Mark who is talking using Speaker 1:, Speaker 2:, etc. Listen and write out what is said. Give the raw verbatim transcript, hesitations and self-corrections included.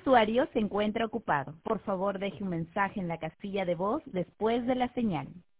Speaker 1: usuario se encuentra ocupado. Por favor, deje un mensaje en la casilla de voz después de la señal.